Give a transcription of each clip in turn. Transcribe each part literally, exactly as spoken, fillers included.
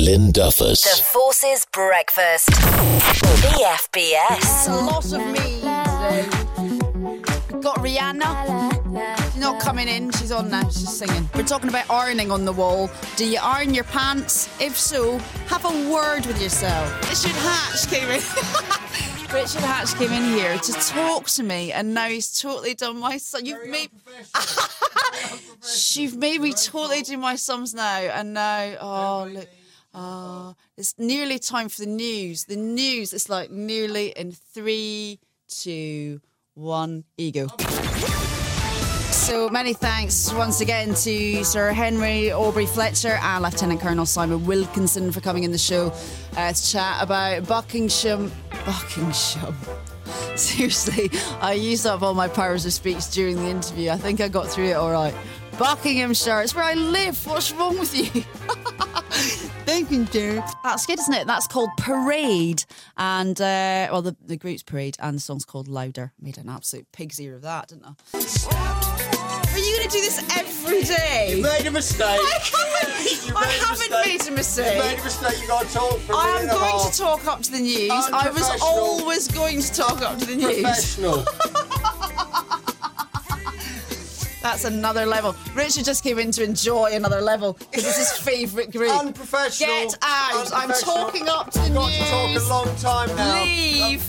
Lynn Duffus. The Forces Breakfast. B F B S. A lot of me today. Got Rihanna. She's not coming in. She's on now. She's singing. We're talking about ironing on the wall. Do you iron your pants? If so, have a word with yourself. Richard Hatch came in. Richard Hatch came in here to talk to me, and now he's totally done my sum. You've made, you've made me totally do my sums now, and now, oh look, oh, it's nearly time for the news. The news is like nearly in three, two, one, ego. So many thanks once again to Sir Henry Aubrey Fletcher and Lieutenant Colonel Simon Wilkinson for coming in the show uh, to chat about Buckingham. Buckingham. Seriously, I used up all my powers of speech during the interview. I think I got through it all right. Buckinghamshire, it's where I live. What's wrong with you? Buckinghamshire. That's good, isn't it? That's called Parade. And, uh, well, the, the group's Parade, and the song's called Louder. Made an absolute pig's ear of that, didn't I? Are you going to do this every day? You made a mistake. I haven't, I made haven't a made a mistake. You made a mistake. You got to talk for a I minute am and a going half. to talk up to the news. I was Unprofessional. always going to talk up to the news. Professional. That's another level. Richard just came in to enjoy another level because it's his favourite group. Unprofessional. Get out. I'm Unprofessional. talking up to the You've got news. to talk a long time now. Leave.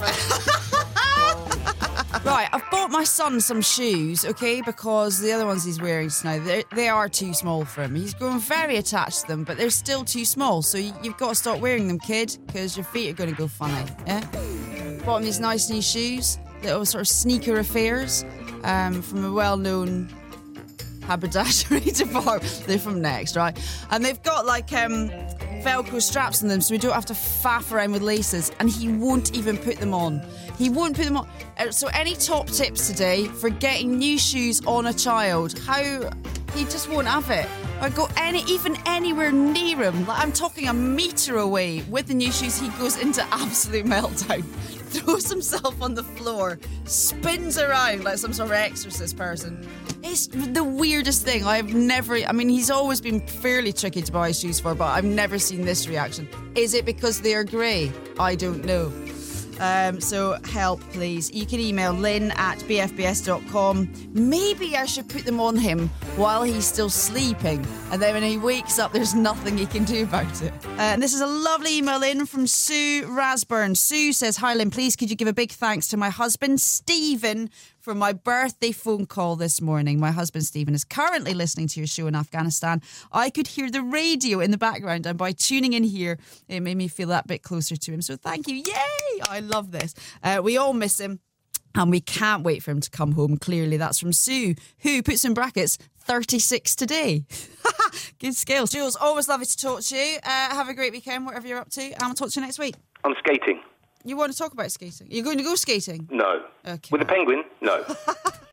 Right, I've bought my son some shoes, okay, because the other ones he's wearing just now, they they are too small for him. He's grown very attached to them, but they're still too small, so you, you've got to stop wearing them, kid, because your feet are going to go funny, yeah? Bought him these nice new shoes, little sort of sneaker affairs um, from a well-known haberdashery department. They're from Next, right? And they've got like um, Velcro straps in them, so we don't have to faff around with laces. And he won't even put them on. He won't put them on. Uh, so any top tips today for getting new shoes on a child? How he just won't have it. I go any even anywhere near him. Like I'm talking a metre away with the new shoes. He goes into absolute meltdown. Throws himself on the floor, spins around like some sort of exorcist person. It's the weirdest thing. I've never, I mean, he's always been fairly tricky to buy shoes for, but I've never seen this reaction. Is it because they are grey? I don't know. Um, so help, please. You can email lynn at b f b s dot com. Maybe I should put them on him while he's still sleeping, and then when he wakes up, there's nothing he can do about it. Uh, and this is a lovely email in from Sue Rasburn. Sue says, hi Lynn, please could you give a big thanks to my husband, Stephen, for my birthday phone call this morning. My husband, Stephen, is currently listening to your show in Afghanistan. I could hear the radio in the background, and by tuning in here, it made me feel that bit closer to him. So thank you. Yay! I love this. Uh, we all miss him, and we can't wait for him to come home. Clearly, that's from Sue, who puts in brackets, thirty-six today. Good skills. Jules, always lovely to talk to you. Uh, have a great weekend, whatever you're up to, and I'll talk to you next week. I'm skating. You want to talk about skating? You're going to go skating? No. Okay. With a penguin? No.